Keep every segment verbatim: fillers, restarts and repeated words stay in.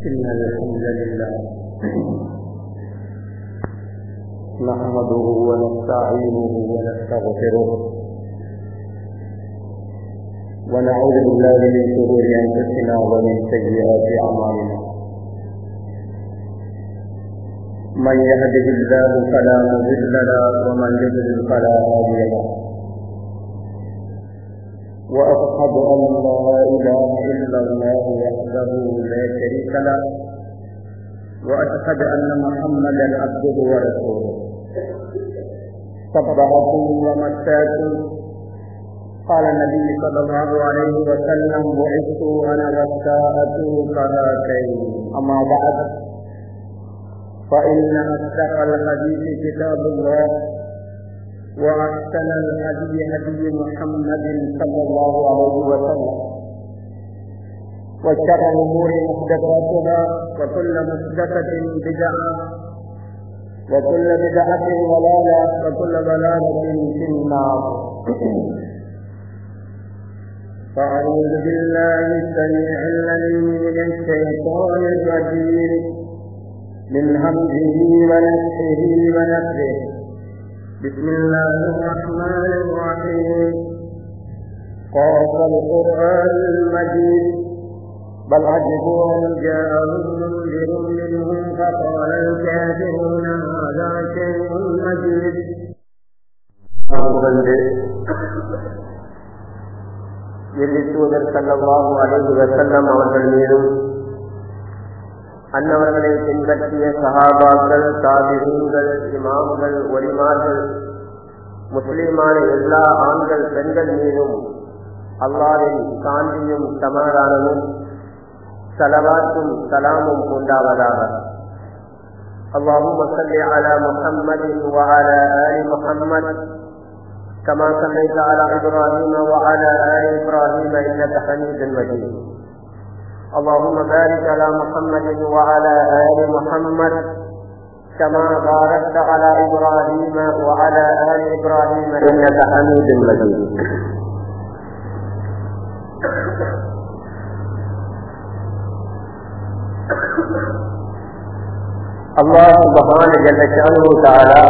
إن الحمد لله نحمده ونستعينه ونستغفره ونعوذ بالله من شرور أنفسنا ومن سيئات أعمالنا. من يهده الله فلا مضل له ومن يضلل فلا هادي له. وأشهد أن لا إله إلا الله وحده لا شريك له وأشهد أن محمدا عبده ورسوله. صبحكم ومساكم. قال النبي صلى الله عليه وسلم: بعثت أنا والساعة كهاتين. أما بعد، فإن أصدق الحديث كتاب الله، وأحسن الهدي هدي محمد صلى الله عليه وسلم، وشر الأمور محدثاتها، وكل محدثة بدعة، وكل بدعة ضلالة، وكل ضلالة في النار. فأعوذ بالله السميع العليم من الشيطان الرجيم من همزه ونفخه ونفخه. بسم الله الرحمن الرحيم. قال القرآن المجيد: بل عجبوا أن جاءهم منذر منهم فقال الكافرون هذا شيء مجيد. தூதர் ஸல்லல்லாஹு அலைஹி வஸல்லம் அவர்கள் மீதும் அன்னவர்களை பின்பற்றிய சஹாபாக்கள், தாபிஈன்கள், இமாம்கள், ஒலிமார்கள், முஸ்லிமான எல்லா ஆண்கள் பெண்கள் மீதும் அல்லாஹ்வின் சாந்தியும் சமாதானமும் ஸலவாத்தும் சலாமும் உண்டாவதாக. அல்லாஹும்ம ஸல்லி அலா முஹம்மதின் வ அலா ஆலி முஹம்மத் كما صليت على إبراهيم وعلى آل إبراهيم إنك حميد مجيد. اللهم بارك على محمد وعلى آل محمد كما باركت على إبراهيم وعلى آل إبراهيم إنك حميد مجيد. الله سبحانه جل شأنه تعالى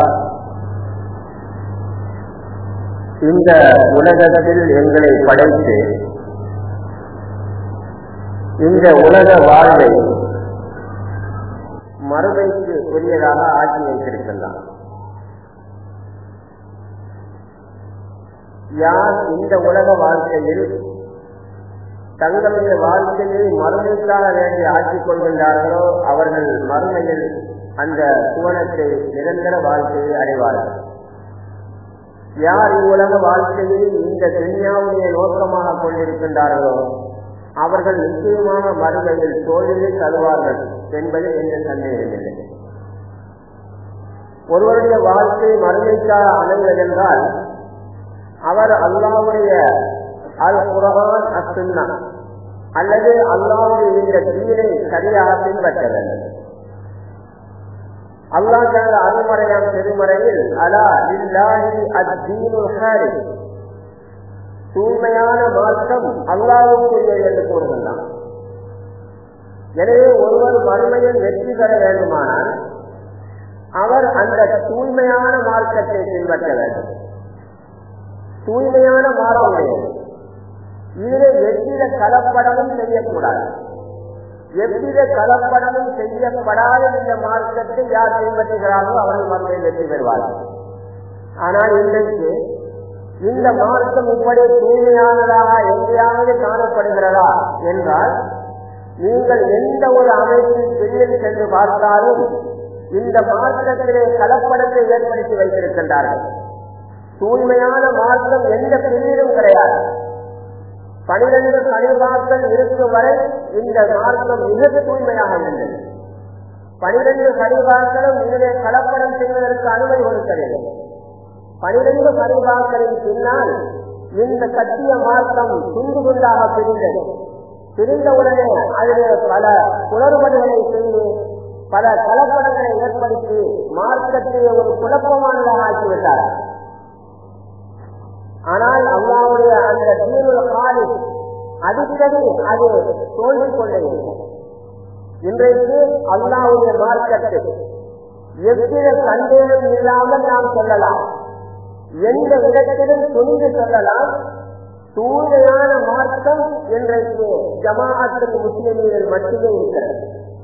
இந்த உலகத்தில் எங்களை படைத்து இந்த உலக வாழ்வை மறுமைக்கு உரியதாக ஆக்கி வைத்திருக்கின்றான். யார் இந்த உலக வாழ்க்கையில் தங்களுடைய வாழ்க்கையை மறுமைக்காக வேண்டி ஆக்கிக் கொள்கின்றார்களோ அவர்கள் மறுமையில் அந்த சுவனத்தை நிரந்தர வாழ்க்கையை அடைவார்கள். யார் இவ்வுலக வாழ்க்கையை இந்த துன்யாவுடைய நோக்கமாக கொண்டிருக்கின்றார்களோ அவர்கள் நிச்சயமாக மறுமையில் தோல்வியை தருவார்கள் என்பதில் எந்த சந்தேகமில்லை. ஒருவருடைய வாழ்க்கை மறுமைக்காக அமைவதென்றால் அவர் அல்லாஹ்வுடைய அல் குர்ஆன் அஸ்-சுன்னா அல்லது அல்லாஹ்வுடைய இந்த தீனை சரியாக பின்பற்ற வேண்டும். அல்லாஹ் தனது அருமறையாம் திருமறையில் அலா லில்லாஹி அத்-தீனுல் ஹாலிஸ், தூய்மையான மார்க்கம் அல்லாஹ்வுக்குரியது என்று கூறுகின்றான். எனவே ஒருவர் மறுமையில் வெற்றி பெற வேண்டுமானால் அவர் அந்த தூய்மையான மார்க்கத்தை பின்பற்ற வேண்டும். தூய்மையான மார்க்கம் இதிலே எவ்வித கலப்படமும் செய்யக்கூடாது. எவ்வித கலப்படமும் செய்யப்படாத இந்த மார்க்கத்தை யார் பின்பற்றுகிறார்களோ அவர்கள் மறுமையில் வெற்றி பெறுவார்கள். ஆனால் இன்றைக்கு இந்த மார்க்கம் இப்படி தூய்மையானதாக எங்கேயாவது காணப்படுகிறதா என்றால் நீங்கள் எந்த ஒரு அமைப்பின் பிரிவில் சென்று பார்த்தாலும் இந்த மார்க்கத்திலே கலப்படத்தை ஏற்படுத்தி வைத்திருக்கின்றார்கள். தூய்மையான மார்க்கம் எந்த பிரிவிலும் கிடையாது. பனிரெண்டு கலிபாக்கள் இருக்கும் வரை இந்த மார்க்கம் மிக தூய்மையாக இருந்தது. பனிரெண்டு கலிபாக்களும் இதிலே கலப்படம் செய்வதற்கு அனுமதி கொடுக்கவில்லை. பனிரெண்டு கலிபாக்களின் பின்னால் இந்த சத்திய மார்க்கம் துண்டு துண்டாக பிரிந்தது. பிரிந்தவுடனே அதிலே பல குளறுபடுகளை செய்து பல கலப்படங்களை ஏற்படுத்தி மார்க்கத்தை ஒரு குழப்பமானதாக ஆக்கிவிட்டார். ஆனால் அல்லாஹ்வுடைய அந்த தீனுல் ஹாலிஸ் அடிக்கடி அது தோல்வி கொண்டே இருக்கும். இன்றைக்கு அல்லாஹ்வுடைய மார்க்கத்தை எவ்வித சந்தேகம் இல்லாமல் நாம் சொல்லலாம், எந்த இடத்திலும் துணிந்து சொல்லலாம். தூய்மையான மார்க்கம் இன்றைக்கு ஜமாஅத்துல் முஸ்லிமீன்கள் மட்டுமே இருக்கிறது.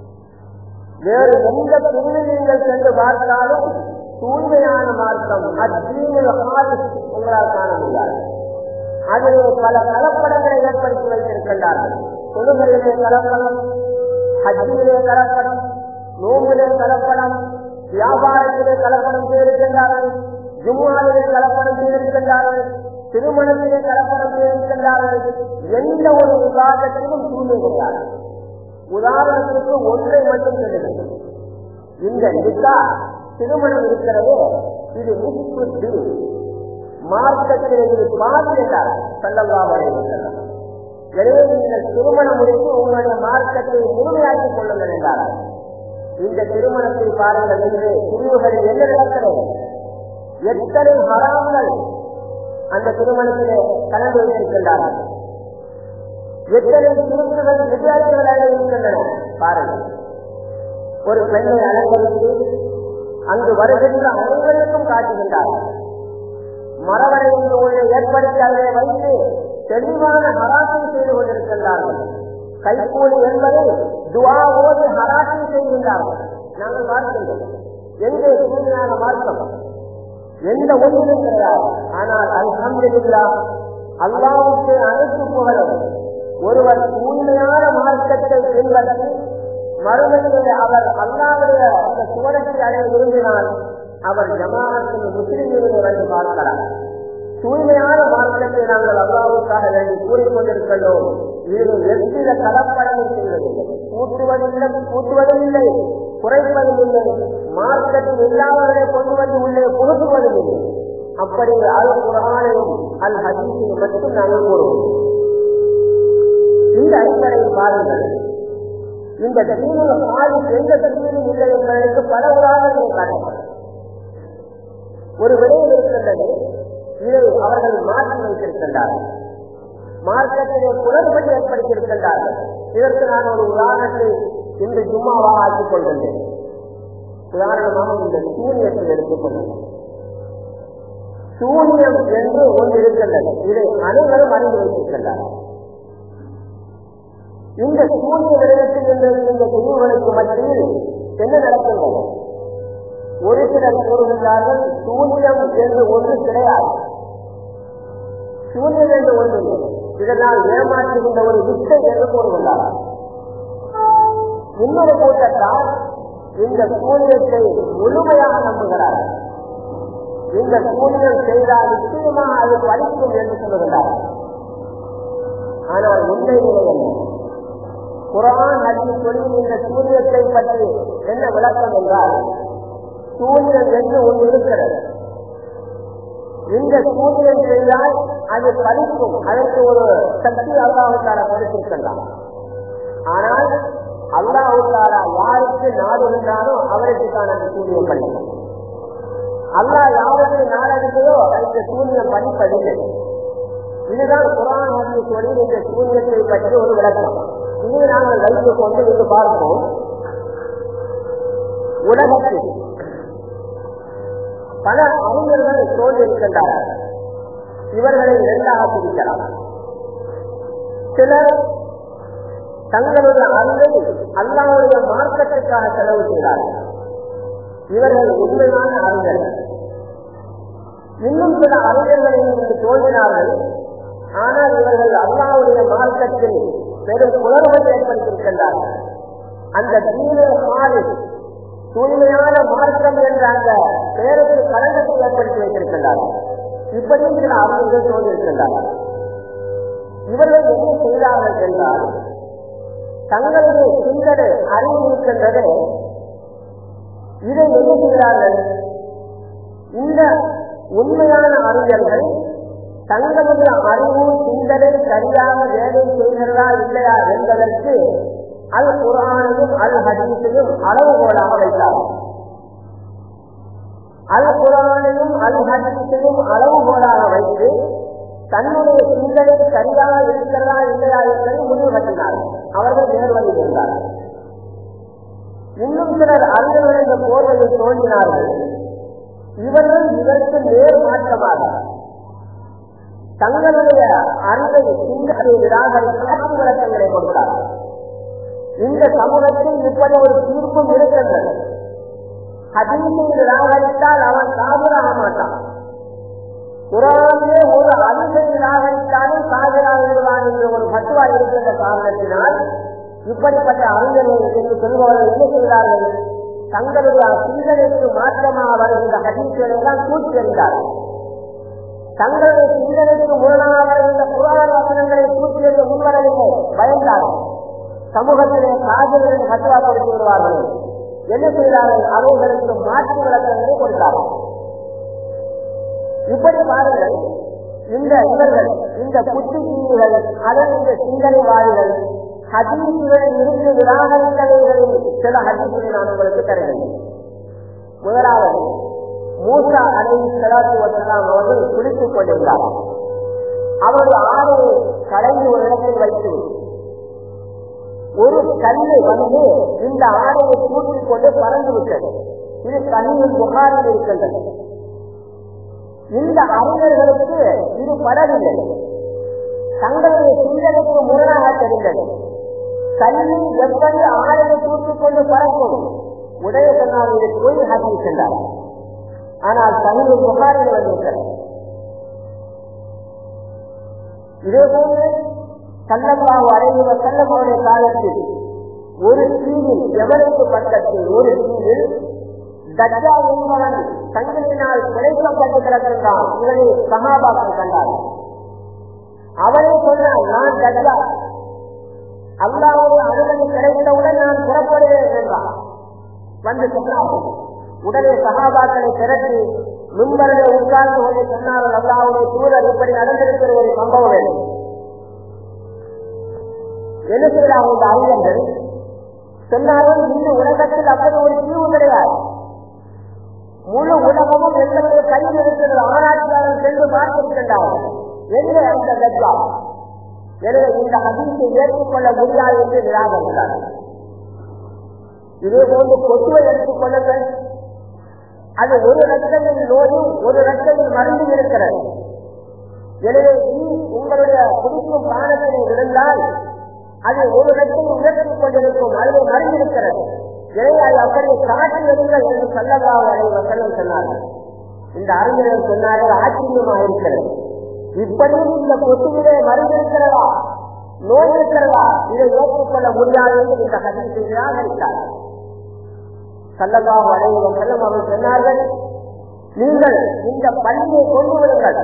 வேறு எந்த பிரிவில் நீங்கள் சென்று பார்த்தாலும் தூய்மையான மார்க்கம் அத்தீனுல் ஹாலிஸ் உங்களால் காண முடியாது. அதிலே பல கலப்படங்களை ஏற்படுத்தி வைத்திருக்கின்றார்கள். தொழுகையிலே கலப்படம், ஹஜ்ஜிலே கலப்படம், நோம்பிலே கலப்படம், வியாபாரத்திலே கலப்படம் செய்திருக்கின்றார்கள், ஜும்மாவிலே கலப்படம் செய்திருக்கின்றார்கள், திருமணத்திலே கலப்படம் செய்திருக்கின்றார்கள். எந்த ஒரு விவாதத்திலும் தூய்மை கிடையாது. உதாரணத்திற்கு ஒன்றை மட்டும் சொல்லுங்கள். இந்த நிக்கா திருமணம் இருக்கிறதே, இது முஸ்லிம் மார்க்கத்திலே இது பாதி என்றார் ஸல்லல்லாஹு அலைஹி வஸல்லம். எனவே நீங்கள் திருமணம் முடித்து உங்களுடைய மார்க்கத்தை முழுமையாக்கிக் கொள்ளுங்கள் என்றார். இந்த திருமணத்தை பாருங்கள் என்று பிரிவுகளில் என்ன நடக்கிறது, எத்தனை ஹராம்கள் அந்த திருமணத்திலே கலந்து வைத்திருக்கின்றார்கள், எத்தனை திருக்குகள் வித்தியாசங்களாக இருக்கின்றன பாருங்கள். ஒரு பெண்ணை அலங்கரித்து அங்கு வருகின்ற அனைவருக்கும் காட்டுகின்றார்கள். மரவரை என்று ஒன்றை ஏற்படுத்தி அதை வைத்து தெளிவான ஹராசம் செய்து கொண்டிருக்கின்றார்கள். கைகூலி என்பதை துஆ ஓதி ஹராசம் செய்கின்றார்கள். நாங்கள் பார்க்கின்றோம். எங்கே தூய்மையான மார்க்கம்? எந்த ஒன்றிலும் கிடையாது. ஆனால் அல்ஹம்துலில்லாஹ், அல்லாஹ்வுக்கு அனைத்து புகழும். ஒருவர் தூய்மையான மார்க்கத்தை பின்பற்றி மறுமையிலே அவர் அல்லாஹ்வுடைய அந்த சுவனத்தை அடைய விரும்பினால் அவர் ஜமாஅத்துல் முஸ்லிமீன்களை வந்து பார்க்கலாம். தூய்மையான மார்க்கத்தை நாங்கள் அல்லாஹ்வுக்காக வேண்டி கூறிக்கொண்டிருக்கிறோம். இது எவ்வித கலப்படமும் செய்வதில்லை, கூட்டுவதில்லை கூட்டுவதும் இல்லை, குறைப்பதும் இல்லை, மார்க்கத்தில் இல்லாதவர்களை கொண்டு வந்து உள்ளே புகுத்துவதும் இல்லை. அப்படி அல் குர்ஆனையும் அல் ஹதீஸையும் மட்டும் நாங்கள் கூறுவோம். இந்த அடிப்படையில் பாருங்கள், இந்த தீனுல் ஹாலிஸ் எந்த தீனும் இல்லை என்பதற்கு பல உதாரணங்கள் காட்டப்படும். ஒரு விடயம் இருக்கின்றது, இதை அவர்கள் மாற்றி வைத்திருக்கின்றார்கள், மார்க்கத்திலே குளறுபடி ஏற்படுத்தியிருக்கின்றார்கள். இதற்கு நான் ஒரு உதாரணத்தை இன்று ஜும்மாவாக ஆக்கிக் கொள்கின்றேன். உதாரணமாக இந்த சூனியத்தை எடுத்துக் கொள்ளுங்கள். சூனியம் என்று ஒன்று இருக்கின்றது, இதை அனைவரும் அறிந்து வைத்திருக்கின்றார்கள். இந்த சூனிய விடயத்தில் என்ற இந்த பிரிவுகளுக்கு மத்தியில் என்ன நடக்கின்றது? ஒரு சிலர் கூறுகின்றார்கள் சூனியம் என்று ஒன்று கிடையாது, சூனியம் என்று ஒன்று இல்லை, இதனால் ஏமாற்றுகின்ற ஒரு வித்தை என்று கூறுகின்றார்கள். இன்னொரு கூட்டத்தால் இந்த சூனியத்தை முழுமையாக நம்புகிறார்கள். இந்த சூனியம் செய்தால் நிச்சயமா அது பலிக்கும் என்று சொல்லுகின்றார்கள். ஆனால் உண்மை நிலை என்ன? குர்ஆன் ஹதீஸ் சொல்லும் இந்த சூனியத்தை பற்றி என்ன விளக்கம் என்றால், சூனியம் என்று ஒன்று இருக்கிறது. இந்த சூனியம் செய்தால் அது பலிக்கும், அதற்கு ஒரு சக்தி அல்லாஹ் தஆலா கொடுத்திருக்கின்றான். ஆனால் அல்லாஹ் தஆலா யாருக்கு நாடுகின்றானோ அவருக்கு தான் அந்த சூனியம் பலிக்கும். அல்லாஹ் யாருக்கு நாடவில்லையோ அந்த சூனியம் பலிப்பதில்லை. இதுதான் குர்ஆன் ஹதீஸ் சொல்லும் இந்த சூனியத்தை பற்றி ஒரு விளக்கம். இதை நாங்கள் வைத்துக் கொண்டு இங்கு பார்ப்போம். உலகத்தில் பல அறிஞர்கள் தோன்றிருக்கின்றார்கள். இவர்களை இரண்டாக பிரிக்கலாம். சிலர் தங்களுடைய அறிவை அல்லாஹ்வுடைய மார்க்கத்திற்காக செலவு செய்தார்கள். இவர்கள் உண்மையான அறிஞர்கள். இன்னும் சில அறிஞர்கள் இங்கு தோன்றினார்கள். ஆனால் இவர்கள் அல்லாஹ்வுடைய மார்க்கத்தில் பெரும் உணர்வை ஏற்படுத்தியிருக்கின்றார்கள். அந்த தீனுல் ஹாலிஸ் தூய்மையான மார்க்கம் என்ற அந்த பெயருக்கு கலங்கத்தை ஏற்படுத்தி வைத்திருக்கின்றார்கள். இப்படியும் சில அறிஞர்கள் தோன்றியிருக்கின்றார்கள். இவர்கள் என்ன செய்தார்கள் என்றால், தங்களுடைய சிந்தனை அறிவு இருக்கின்றது, இதை என்ன செய்கிறார்கள்? இந்த உண்மையான அறிஞர்கள் தங்களுடைய அறிவு சிந்தனை சரியாக வேலை செய்கிறதா இல்லையா என்பதற்கு அல் குர்ஆனையும் அல் ஹதீஸையும் அளவுகோலாக வைத்தார்கள். அல் குர்ஆனையும் அல் ஹதீஸையும் அளவுகோலாக வைத்து தன்னுடைய சிந்தனை சரியாக இருக்கிறதா இல்லையா என்பதை முடிவு கட்டினார்கள். அவர்கள் நேர்வழி இருந்தார்கள். இன்னும் சிலர் அறிஞர்கள் என்ற போர்வையில் தோன்றினார்கள். இவர்கள் இதற்கு நேர் மாற்றமாக தங்களுடைய அறிவை சிந்தனை நிராகரித்து விளக்கங்களை கொடுத்தார்கள். இந்த சமூகத்தில் இப்படி ஒரு தீர்ப்பும் இருக்கின்றது. ஹதீஸை நிராகரித்தால் அவன் காபிராக மாட்டான். குர்ஆனிலே ஒரு ஹதீஸை நிராகரித்தாலும் காபிராக விடுவான் என்ற ஒரு ஃபத்வா இருக்கின்ற காரணத்தினால் இப்படிப்பட்ட அறிஞர்கள் என்று சொல்பவர்கள் என்ன செய்கிறார்கள்? தங்களுடைய சிந்தனைக்கு மாற்றமாக வருகின்ற ஹதீஸ்களை எல்லாம் தூக்கி எறிந்தார்கள். தங்களுடைய சிந்தனைக்கு முரணாக வருகின்ற குர்ஆன் வசனங்களை தூக்கி எறிய முன்வரவில்லை, பயந்தார்கள். சமூகத்திலே காஜர்களின் ஃபத்வா கொடுத்து வருவார்கள். என்ன செய்கிறார்கள்? அவர்களுக்கு மாற்று விளக்கங்களை கொடுத்தார்கள். இப்படி பாருங்கள், இந்த இவர்கள் இந்த புத்திஜீவிகள் அதை இந்த சிந்தனைவாதிகள் ஹதீசுகளில் இருந்து நிராகரித்தவைகளில் சில ஹதீசுகளை நான் உங்களுக்கு தருகிறேன். முதலாவது, மூசா அலைஹிஸ்ஸலாத்து வஸ்ஸலாம் அவர்கள் குளித்துக் கொண்டிருந்தார்கள். அவருடைய ஆடையை களைந்து ஒரு இடத்தில் வைத்து ஒரு கல்லை வந்து இந்த ஆடையை கூட்டிக் கொண்டு பறந்து விட்டது. இது சஹீஹுல் புகாரில் இருக்கின்றது. இந்த அறிஞர்களுக்கு இது படவில்லை. தங்களுடைய சிந்தனைக்கு முரணாக தெரிந்தது. கல்வி எப்படி ஆடையை கூட்டிக் கொண்டு பறக்கும்? உடைய சொன்னால் இது பொய் ஹதீஸ் என்றார். ஆனால் சஹீஹுல் புகாரில் வந்திருக்கிறது. இதேபோன்று ஸல்லல்லாஹு அலைஹி வஸல்லம் அவருடைய காலத்தில் ஒரு தீவில் எவருக்கு பக்கத்தில் ஒரு தீவில் தஜ்ஜால் என்பவன் சங்கிலினால் பிழைக்கப்பட்டு கிடக்கின்றான். இவனை சஹாபாக்கள் கண்டார்கள். அவனே சொன்னான், நான் தஜ்ஜால், அல்லாஹ்வுடைய அனுமதி கிடைத்தவுடன் நான் புறப்படுவேன் என்றான். வந்து சொன்னார்கள். உடனே சஹாபாக்களை திரட்டி மிம்பரிலே உட்கார்ந்து கொண்டு சொன்னார்கள், அல்லாஹ்வுடைய தூதர் இப்படி நடந்திருக்கிற ஒரு சம்பவம் வேண்டும். என்ன செய்யலாம்? இந்த அறிஞர்கள் சொன்னார்கள், இந்த உலகத்தில் அப்படி ஒரு தீவு கிடையாது. முழு உலகமும் எங்களுக்கு கையில் இருக்கிறது. ஆராய்ச்சியாளர் சென்று பார்த்திருக்கின்றார்கள். எங்கே அந்த தஜ்ஜால்? எனவே இந்த ஹதீஸை ஏற்றுக்கொள்ள முடியாது என்று நிராகரித்தார்கள். இதே போன்று கொசுவை எடுத்துக் கொள்ளுங்கள். அது ஒரு லட்சமில் நோயும் ஒரு லட்சமில் மருந்து இருக்கிறது. எனவே நீ உங்களுடைய குடிக்கும் பானத்தை இருந்தால் அது ஒரு லட்சம் உயர்த்திக் கொண்டிருக்கும். அதில் மறைந்திருக்கிறது. எனவே அது அப்படியே காட்டி எடுங்கள் என்று ஸல்லல்லாஹு அலைஹி வஸல்லம் சொன்னார்கள். இந்த அறிஞர்கள் சொன்னார்கள், ஆச்சரியமாக இருக்கிறது. இப்படியும் இந்த கொசுவிலே மறைந்திருக்கிறதா, நோய் இருக்கிறதா? இதை ஏற்றுக்கொள்ள முடியாது என்று இந்த ஹதீஸை நிராகரித்தார்கள். ஸல்லல்லாஹு அலைஹி வஸல்லம் அவர்கள் சொன்னார்கள், நீங்கள் இந்த பள்ளியை கொண்டு விடுங்கள்,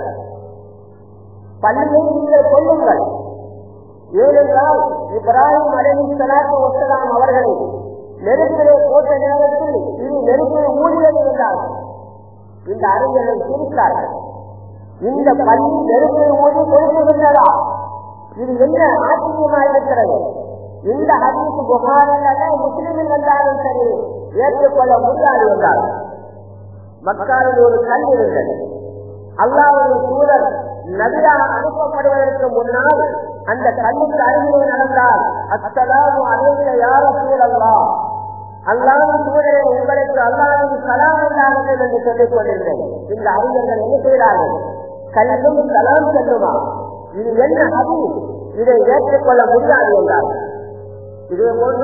பள்ளியை நீங்கள் கொள்ளுங்கள். ஏனென்றால் இப்ராஹிம் அலைஹிஸ்ஸலாத்து வஸ்ஸலாம் அவர்களை நெருப்பிலே போட்ட நேரத்தில் இது நெருப்பில் ஊழியது என்றார்கள். இந்த அறிஞர்கள் சிரித்தார்கள். இந்த பள்ளி நெருப்பில் ஊழி கொடுக்கின்றதா? இது என்ன ஆச்சரியமாக இருக்கிறது? இந்த ஹதீஸ் புகாரில் முஸ்லிமில் வந்தாலும் சரி ஏற்றுக்கொள்ள முடியாது என்றார்கள். மக்காவில் ஒரு கல் இருந்தது. அல்லாஹ்வுடைய தூதர் நபியாக அனுப்பப்படுவதற்கு முன்னால் அந்த கல்லுக்கு அருகிலே நடந்தால், அஸ்ஸலாமு அலைக்க யா ரசூலல்லாஹ், அல்லாஹ்வின் தூதரே உங்களுக்கு அல்லாஹ்வின் சலாம் உண்டாகட்டும் என்று சொல்லிக் கொண்டிருந்தேன். இந்த அறிஞர்கள் என்ன செய்கிறார்கள்? கல்லும் சலாம் செல்லுமா? இது என்ன ஹதீஸ்? இதை ஏற்றுக்கொள்ள முடியாது என்றார்கள். இதே போன்று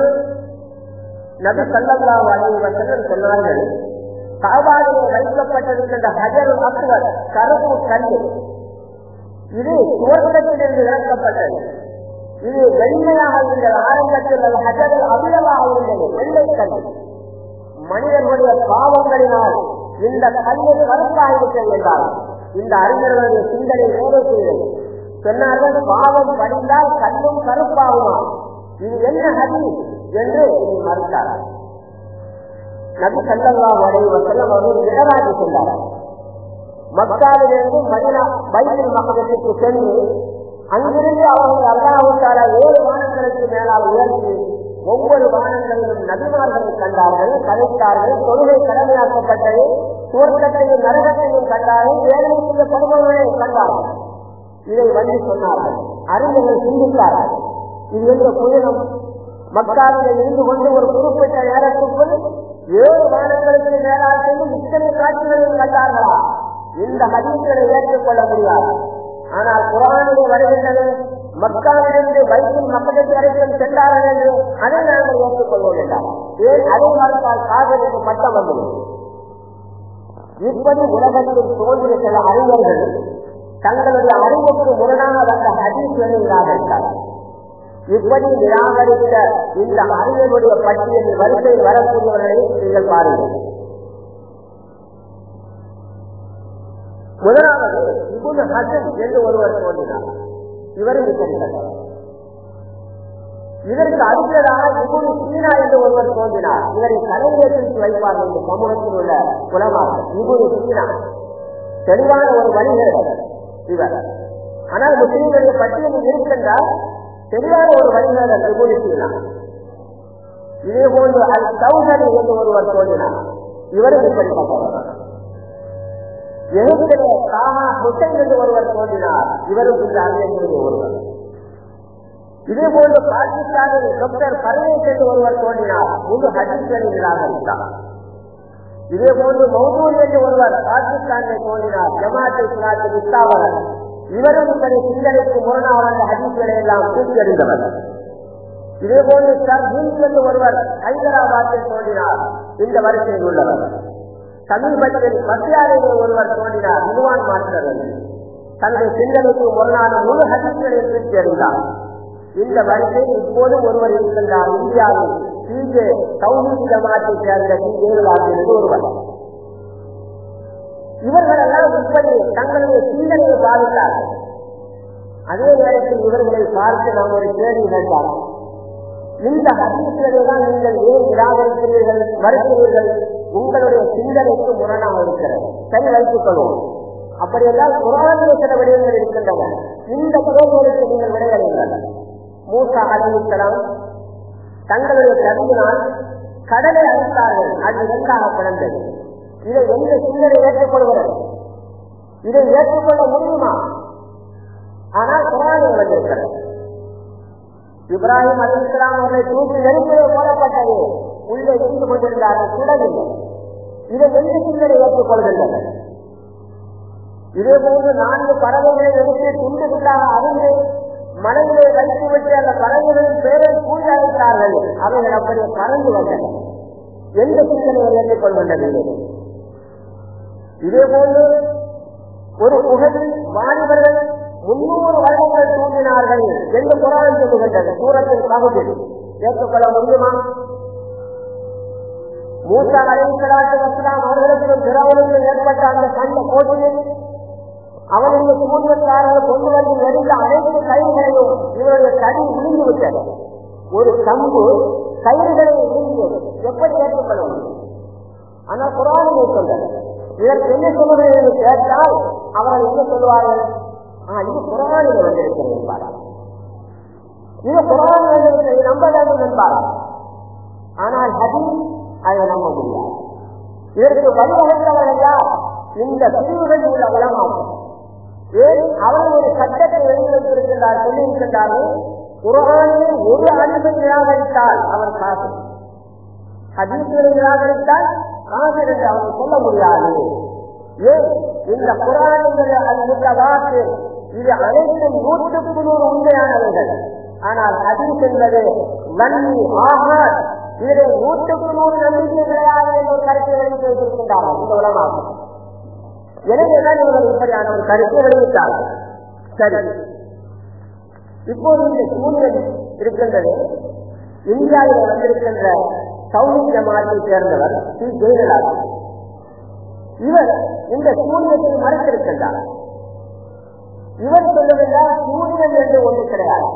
நபி ஸல்லல்லாஹு அலைஹி வஸல்லம் சொன்னார்கள், கஅபாவிலே வைக்கப்பட்டிருக்கின்ற ஹஜருல் அஸ்வத் கருப்பு கல்லு, இது சுவர்க்கத்திலிருந்து இறக்கப்பட்டது. இது வெண்மையாக இருந்தது. ஆரம்பத்தில் அது ஹஜருல் அபியமாக இருந்தது, வெள்ளை கல். மனிதர்களுடைய பாவங்களினால் இந்த கல்லு கருப்பாக இருக்கிறது என்றால் இந்த அறிஞர்களுடைய சிந்தனை வேலை செய்தது. சொன்னார்கள், பாவம் படிந்தால் கல்லும் கருப்பாகுமா? இது என்ன ஹதீஸ் என்று மறுத்தார்கள். நபி ஸல்லல்லாஹு அலைஹி வஸல்லம் அவர்கள் மிஅராஜ் சென்றார்கள். மக்காவிலிருந்து மதீனா பைத்துல் மக்தஸுக்கு சென்று அங்கிருந்து அவர்கள் அல்லாஹ் தஆலா ஏழு வானங்களுக்கு மேலால் உயர்த்தி ஒவ்வொரு வானங்களிலும் நபிமார்களை கண்டார்கள், கலைத்தார்கள், தொழுகை கடமையாக்கப்பட்டது, சுவர்க்கத்தையும் நரகத்தையும் கண்டார்கள், வேதனை செய்யப்படுபவர்களை கண்டார்கள். இதை வந்து சொன்னார்கள். அறிஞர்கள் சிந்தித்தார்கள், இது என்ற புயலும் மக்காவிலே இருந்து கொண்டு ஒரு குறிப்பிட்ட நேரத்துக்குள் சென்று இத்தனை காட்சிகளையும் கண்டார்களா? இந்த ஹதீஸ்களை ஏற்றுக்கொள்ள முடியாது. ஆனால் குர்ஆனிலே வருகின்றது மக்காவிலிருந்து பைத்துல் மக்தஸ் வரைக்கும் சென்றார்கள் என்று அதை நாங்கள் ஏற்றுக்கொள்வோம் என்றார். ஏன் அதை மறுத்தால் காதலுக்கு பட்டம் வந்தது? இப்படி உலகத்தில் தோன்றிய சில அறிஞர்கள் தங்களுடைய அறிவுக்கு முரணாக வந்த ஹதீஸ்களை நிராகரித்தார்கள். இப்படி நிராகரித்த இந்த அறிஞர்களுடைய பட்டியலில் வரிசையில் வரக்கூடியவர்களை நீங்கள் பாருங்கள். முதலாவது இப்னு ஹஸன் என்று ஒருவர் தோன்றினார். இவரும் விசாரித்தார். இதற்கு அடுத்ததாக இப்னு சீனா என்று ஒருவர் தோன்றினார். இவரை தலைமையேற்று வைப்பார்கள் இந்த சமூகத்தில் உள்ள உலமாக்கள். இப்னு சீனா தெளிவான ஒரு வழிகேடர் இவர். ஆனால் முஸ்லிம்களுடைய பட்டியலில் இருக்கின்றால் தெளிவான ஒரு வழிகேடர் இப்னு சீனா. இதே போன்று அல் கௌசரி என்று ஒருவர் தோன்றினார். இவரும் இப்படிப்பட்டவர். எகிப்திலே தாமா ஹுசைன் என்று ஒருவர் தோன்றினார். இவரும் இந்த அறிஞர்களுடைய ஒருவர். இதே போன்று பாகிஸ்தானில் டாக்டர் பர்வேஸ் என்று ஒருவர் தோன்றினார். முழு ஹதீஸ்களை நிராகரித்தார். இதே போன்று மௌதூர் என்று ஒருவர் பாகிஸ்தானில் தோன்றினார். ஜமாத் இஸ்லாமின் இஸ்லாமர். இவரும் இத்தனை சிந்தனைக்கு முரணாக வந்த ஹதீஸ்களை எல்லாம் தூக்கி எறிந்தவர். இதே போன்று சர் ஹிந்த் என்று ஒருவர் ஹைதராபாத்தில் தோன்றினார். இந்த வரிசையில் உள்ளவர். சமீபத்தில் மத்தியாரிலே ஒருவர் தோன்றினார். நிர்வான் மாஸ்டர் தன்னுடைய சிந்தனைக்கு முரணான முழு ஹதீஸ்களை தூக்கி எறிந்தார். இந்த வரிசையில் இப்போதும் ஒருவர் இருக்கின்றார். இந்தியாவில் பிஜே தௌஹீத் ஜமாத்தை சேர்ந்த என்று ஒருவர். இவர்களெல்லாம் இப்படி தங்களுடைய சிந்தனையை பாதித்தார்கள். அதே நேரத்தில் இவர்களை பார்த்து நாம் ஒரு கேள்வி கேட்டார். இந்த ஹதீஸ்களை தான் நீங்கள் ஏன் நிராகரிக்கிறீர்கள், மறுக்கிறீர்கள்? உங்களுடைய சிந்தனைக்கு முரணாக இருக்கிறது. சரி, வைத்துக் கொள்வோம். அப்படியெல்லாம் குர்ஆனிலே சில விடயங்கள் இருக்கின்றன. இந்த கேள்விகளுக்கு நீங்கள் விடையளிங்கள். மூசா அலைஹிஸ்ஸலாம் தங்களுடைய கருவினால் கடலை அழித்தார்கள். அது இரண்டாக பிறந்தது. இதை எந்த சிந்தனை ஏற்றுக்கொள்கிறது? இதை ஏற்றுக்கொள்ள முடியுமா? ஆனால் குர்ஆனில் வந்திருக்கிறது. இப்ராஹிம் அலைஹிஸ்ஸலாம் அவர்களை தூக்கி நெருப்பிலே போடப்பட்டது. உள்ளே இருந்து கொண்டிருந்தார்கள், சுடவில்லை. இதை எந்த சிந்தனை ஏற்றுக்கொள்கின்றன? இதே போன்று நான்கு பறவைகளை எடுத்து துண்டு துண்டாக அறிந்து மலையிலே வைத்துவிட்டு அந்த பறவைகளின் பேரை கூறி அழைத்தார்கள். அவைகள் அப்படியே பறந்து வந்தன. எந்த சிந்தனையை ஏற்றுக்கொள்கின்றது? இதே போன்று ஒரு புகழில் வாலிபர்கள் முன்னூறு வருடங்கள் தூண்டினார்கள் என்று குர்ஆன் சொல்லுகின்றது. சூரத்தின் பகுதியில் ஏற்றுக்கொள்ள முடியுமா? மூசா அலைஹிஸ்ஸலாத்து வஸ்ஸலாம் அவர்களுக்கும் ஃபிரௌனுக்கும் ஏற்பட்ட அந்த சண்டை போட்டியில் அவனுடைய சமூகத்தார்கள் கொண்டு வந்து நெருங்க அனைத்து கயிறுகளையும் இவருடைய தடி விழுந்து விட்டது. ஒரு கம்பு கயிறுகளை விழுங்கியது. எப்படி ஏற்றுக்கொள்ள முடியும்? ஆனால் குர்ஆனிலே சொல்றது. இதற்கு என்ன சொல்லுவது என்று கேட்டால் அவர்கள் என்ன சொல்லுவார்கள்? இது குர்ஆனிலே வந்திருக்கிறது என்பார்கள். இது குர்ஆனில் வந்திருக்கிறது, நம்ப வேண்டும் என்பார்கள். ஆனால் ஹதீஸ் அதை நம்ப முடியாது. இதற்கு வழிவகுத்தவர்கள் யார்? இந்த பிரிவுகள் உள்ள உலமாக்கள். ஏன் அவர்கள் ஒரு சட்டத்தை வெளியிட்டிருக்கின்றார், சொல்லியிருக்கின்றார்கள். குர்ஆனை ஒரு அன்பை நிராகரித்தால் அவர் காசு, ஹதீஸ்களை நிராகரித்தால் காசு என்று அவர் சொல்ல முடியாது. ஏன்? இந்த குர்ஆனில் வாக்கு இது அனைத்தும் நூற்றுக்கு நூறு உண்மையானவர்கள். ஆனால் ஹதீஸ் என்பது வன்னி ஆஹாத், இதை நூற்றுக்கு நூறு நம்பிக்கை கிடையாது என்ற ஒரு கருத்தை வெளியிட்டு வைத்திருக்கின்றார்கள் இந்த உலமாக்கள். எனவேதான் இவர்கள் இப்படியான ஒரு கருத்தை வெளியிட்டார்கள். சரி, இப்போது இந்த சூழ்நிலை இருக்கின்றது. இந்தியாவில் வந்திருக்கின்ற தௌஹீத் ஜமாத்தை சேர்ந்தவர் ஸ்ரீ ஜெயலலிதா. இவர் இந்த சூழ்நிலையை மறுத்திருக்கின்றார். இவர் சொல்லுவதால் சூழ்நிலை என்று ஒன்று கிடையாது.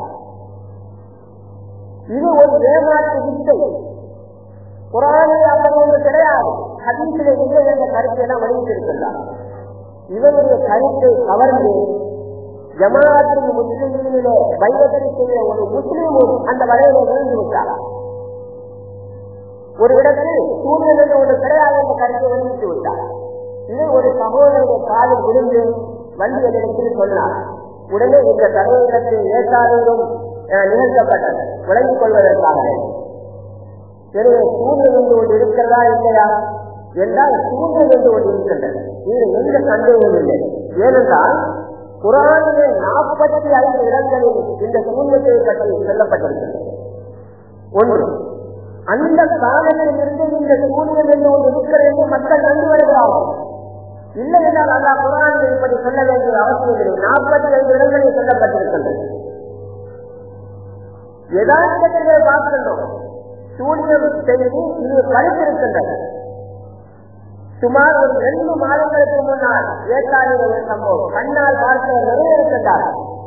இது ஒரு ஏமாற்று வித்தை. குர்ஆனில் அப்படி ஒன்று கிடையாது, ஹதீஸிலே இல்லை என்ற கருத்தை எல்லாம் வெளியிட்டிருக்கின்றார். இவருடைய கருத்தை கவர்ந்து ஜமாஅத்துல் முஸ்லிமீனிலே பைஅத் செய்த ஒரு முஸ்லிமும் அந்த வலையிலே விழுந்து விட்டார். ஒரு இடத்தில் சூழ்நிலை என்று ஒன்று கிடையாது என்ற கருத்தை வெளியிட்டு விட்டார். இதை ஒரு சகோதரருடைய காலில் விழுந்து வண்டி இடத்தில் சொன்னார். உடனே இந்த தலைவரிடத்தில் ஏற்றாலும் நிகழ்த்தப்பட்டது விளங்கிக் கொள்வதற்காக. எனவே சூழ்நிலை என்று ஒன்று இருக்கிறதா இல்லையா? என்றால் சூழ்நிலை என்று ஒன்று இருக்கின்றது. இது எந்த சந்தேகமும் இல்லை. ஏனென்றால் குர்ஆனிலே நாற்பத்தி ஐந்து இடங்களில் இந்த சூழ்நிலையை பற்றி சொல்லப்பட்டிருக்கிறது. ஒன்று, அந்த காலத்தில் இருந்து இந்த சூழ்நிலை என்று ஒன்று இருக்கிறது என்று மக்கள் நம்பி வருகிறார்கள். இல்லை என்றால் அல்லா குர்ஆனில் இப்படி சொல்ல வேண்டிய அவசியம் இல்லை. நாற்பத்தி ஐந்து இடங்களில் சொல்லப்பட்டிருக்கின்றது. யதார்த்தத்திலே பார்க்கின்றோம். சூழ்நிலை செய்து இது கருத்திருக்கின்றது. சுமார் ஒரு ரெண்டு மாதங்களுக்கு முன்னால் ஏற்காடுடைய சம்பவம் கண்ணால் பார்க்க நிறைய இருக்கின்றார்.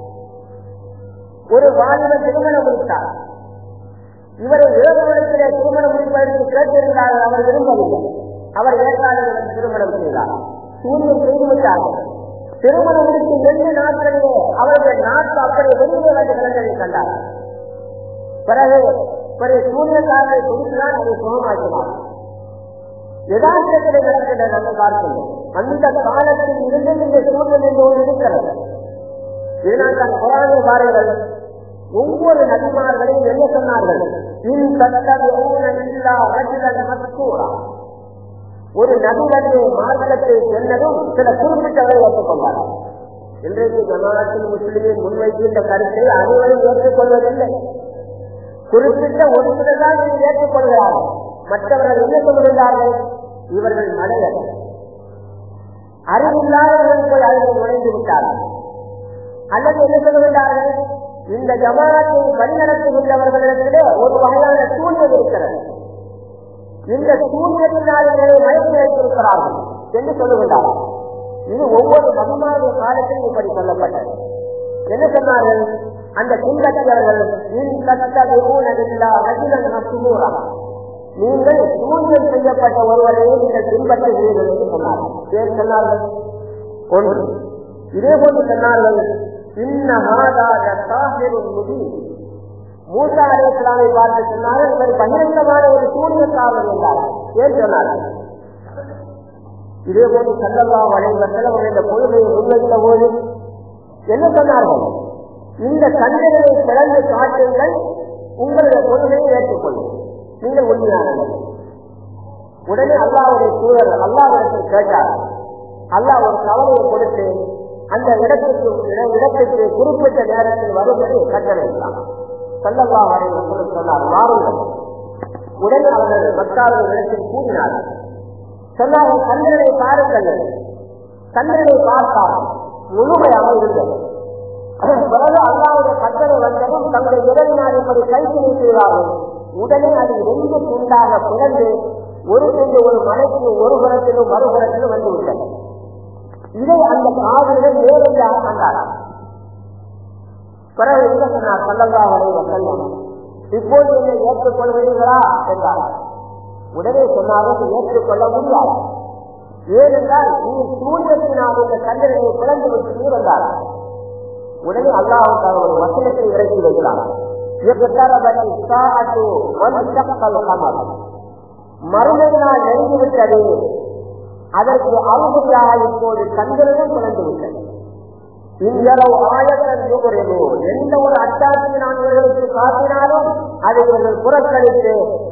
ஒரு வாலிபர் திருமணம் முடித்தார். இவரை ஏழு வருடத்திலே திருமணம் முடிப்பதற்கு கேட்டிருந்தார்கள். அவர் விரும்பவில்லை. அவர் ஏற்காடுடன் திருமணம் செய்தார். சூரியன் செய்துவிட்டார்கள். திருமணம் முடித்து ரெண்டு நாட்களிலே அவருடைய நாட்டு அப்படியே வெளியே வந்து கிடந்ததை கண்டார். பிறகு பிறகு சூரியக்காரரை குறித்துதான் அதை சுகமாக்கினார். யதார்த்தத்திலே நடக்கின்ற நம்ம பார்க்கணும். அந்த காலத்தில் இருந்து இந்த சூழ்நிலை ஒன்று இருக்கிறது. இதனால் தான் குர்ஆனை பாருங்கள். ஒவ்வொரு நபிமார்களையும் என்ன சொன்னார்கள்? ஒரு நபிகளுடைய மார்க்கத்தை சொன்னதும் சில குறிப்பிட்டவரை ஏற்றுக்கொண்டார்கள். இன்றைக்கு ஜமாஅத்துல் முஸ்லிமின் முன்வைக்கின்ற கருத்தை அனைவரும் ஏற்றுக்கொள்வதில்லை. குறிப்பிட்ட ஒரு சிலதான் ஏற்றுக்கொள்கிறார்கள். மற்றவர்கள் என்ன சொல்லுகின்றார்கள்? இவர்கள் மடையர், அறிவில்லாதவர்கள் போய் அதில் நுழைந்து விட்டார்கள். அல்லது என்ன சொல்லுகின்றார்கள்? இந்த ஜமாஅத்தை வழிநடத்துகின்றவர்களிடத்திலே ஒரு வகையான சூழ்நிலை இருக்கிறது. இந்த சூழ்நிலையினாலே மயக்கி வைத்திருக்கிறார்கள் என்று சொல்லுகின்றார்கள். இது ஒவ்வொரு நபிமாவுடைய காலத்திலும் இப்படி சொல்லப்பட்டது. என்ன சொன்னார்கள்? அந்த பின்பற்றியவர்கள் நீங்கள் சூழ்நிலை செய்யப்பட்ட ஒருவரையே நீங்கள் பின்பற்றுகிறீர்கள் என்று சொன்னார்கள். ஏன் சொன்னார்கள்? ஒன்று, இதே போன்று சொன்னார்கள், மூசா அலைஹிஸ்ஸலாமை பார்த்து சொன்னார்கள், இவர் பகிரங்கமான ஒரு சூழ்நிலைக்காரர் என்றார்கள். ஏன் சொன்னார்கள்? இதே போன்று ஸல்லல்லாஹு அலைஹி வஸல்லம் இந்த கொள்கையை முன்வைத்த போது என்ன சொன்னார்கள்? இந்த சந்தேகத்தை திறந்து காட்டுங்கள், உங்களுடைய கொள்கையை ஏற்றுக்கொள்ளும், நீங்கள் உண்மையானவர். உடனே அல்லாஹ்வுடைய தூதர் அல்லாஹ்விடத்தில் கேட்டார். அல்லாஹ் ஒரு கவலையை கொடுத்து அந்த இடத்திற்கு இடத்திற்கு குறிப்பிட்ட நேரத்தில் வரும்படி கட்டளையிட்டார். ஸல்லல்லாஹு அலைஹி வஸல்லம் சொன்னார், வாருங்கள். உடனே அவர்கள் மக்காவின் இடத்தில் கூறினார்கள். சொன்னார்கள், சந்திரனை பாருங்கள். சந்திரனை பார்த்தார், முழுமையாக இருந்தது. பிறகு அல்லாஹ்வுடைய கட்டளை வந்ததும் தங்களுடைய இறைவனார் இப்படி கைப்பிடி செய்வார்கள். உடனே அது ரெண்டு துண்டாக பிறந்து ஒரு துண்டு ஒரு மலைக்கு ஒரு புறத்திலும் மறுபுறத்திலும் வந்து விட்டது. இதை அந்த காவிரிகள் நேரடியாக கண்டார்கள். பிறகு என்ன சொன்னார்? ஸல்லல்லாஹு அலைஹி வஸல்லம், இப்போது என்னை ஏற்றுக்கொள்கிறீர்களா என்றார்கள். உடனே சொன்னார்கள், ஏற்றுக்கொள்ள முடியாது. ஏனென்றால் நீ சூரியத்தினால் இந்த சந்திரனை பிளந்து விட்டு வந்தார்கள். உடனே அல்லாஹ் ஒரு வசனத்தை இறக்கி வைத்தார். மறுமை நாள் நெருங்கிவிட்டது, அதற்கு அறிகுறியாக இப்போது சந்திரனும் பிளந்து விட்டது. இந்தளவு ஆயத்தன் எந்த ஒரு அட்டாட்சியை நான் இவர்களுக்கு காட்டினாலும் அதை இவர்கள் புறக்கணித்து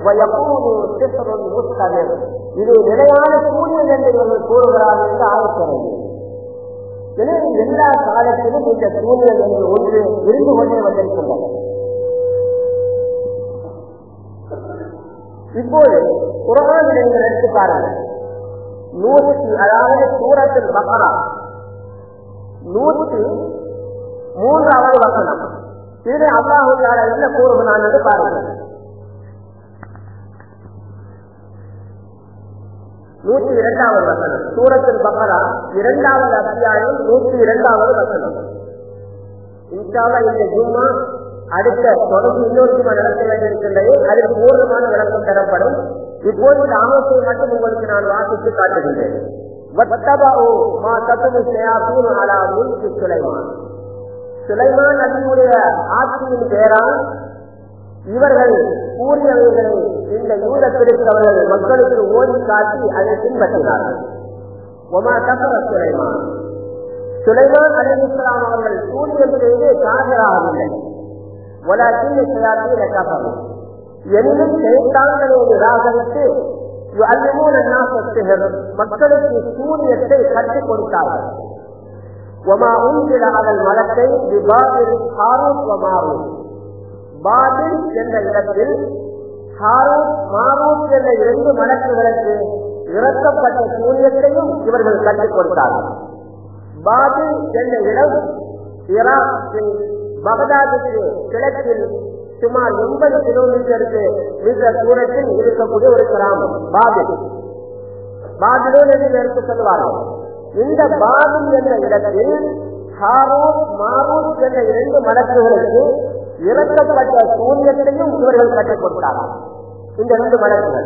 இது நிலையான சூழ்நிலை என்று இவர்கள் கூறுகிறார்கள் என்று ஆலோசனை. எனவே எல்லா காலத்திலும் இந்த சூழ்நிலை என்று ஒன்று இருந்து கொண்டே வந்திருக்கின்றது. இப்போது குர்ஆன் நீங்கள் எடுத்து பாருங்கள். நூற்றி அதாவது சூரத்துல் பக்ரா நூற்றி மூன்றாவது வசனம். இதிலே அல்லாஹ் தஆலா என்ன கூறுகிறான் என்று பாருங்கள். நூற்றி இரண்டாவது வசனம், சூரத்துல் பக்ரா இரண்டாவது அத்தியாயம் நூற்றி இரண்டாவது வசனம். இன்ஷா அல்லாஹ் இந்த ஜும்மா அடுத்த தொடர்ந்து இன்னொரு ஜும்மா நடத்த வேண்டியிருக்கின்றது. அதுக்கு பூர்ணமான விளக்கம் தரப்படும். இப்போது இந்த ஆலோசனை மட்டும் உங்களுக்கு நான் வாசித்து காட்டுகின்றேன். சுலைமான் நபியுடைய ஆட்சியின் பெயரால் இவர்கள் கூறியவர்களை இந்த யூதத்திற்கு அவர்கள் மக்களுக்கு ஓடி காட்டி அதை பின்பற்றினார்கள். ஒமா கபர சுலைமான் சுலைமான் அலைஹிஸ்ஸலாம் அவர்கள் சூரியன் செய்து காதலாகவில்லை. ஒலாக்கின் செய்யாதீர் கபரு என்னும் செய்தாங்களை நிராகரித்து மக்களுக்கு சூரியத்தை கற்றுக் கொடுத்தார்கள். மலத்தை பாபில் என்ற இடத்தில் ஹாரூத் மாரூத் என்ற இரண்டு மலக்குகளுக்கு இறக்கப்பட்ட சூரியத்தையும் இவர்கள் கற்றுக் கொடுத்தார்கள். பாபில் என்ற இடம் ஈராக்கில் பகதாதுக்கு கிழக்கில் சுமார் எண்பது கிலோமீட்டருக்கு மிக தூரத்தில் இருக்கக்கூடிய ஒரு கிராமம் பாபில். பாபிலோன் என்று எடுத்து சொல்வார்கள். இந்த பாபில் என்ற இடத்தில் ஹாரூத் மாரூத் என்ற இரண்டு மலக்குகளுக்கு இறக்கப்பட்ட சூரியத்தையும் இவர்கள் கற்றுக் கொடுத்தார்கள். இந்த இரண்டு மலக்குகள்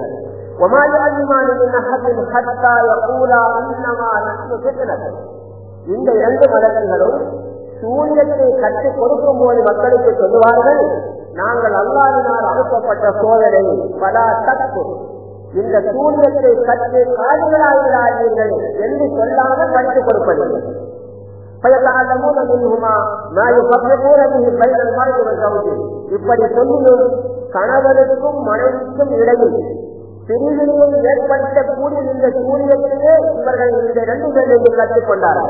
இந்த இரண்டு மலக்குகளும் சூரியத்தை கற்றுக் கொடுக்கும் போது மக்களுக்கு சொல்லுவார்கள், நாங்கள் அல்லாஹ்வினால் அனுப்பப்பட்ட சோதனை பல தப்பு, இந்த சூரியத்தை கற்று காதுகளாகிறார்கள் என்று சொல்லாமல் கற்றுக் கொடுப்பதில்லை. இப்படி சொல்லியும் கணவனுக்கும் மனைவிக்கும் இடையில் பிரிவினையும் ஏற்படுத்தக்கூடிய இந்த சூரியத்தையே இவர்கள் இந்த இரண்டு பேரையும் கற்றுக் கொண்டார்கள்.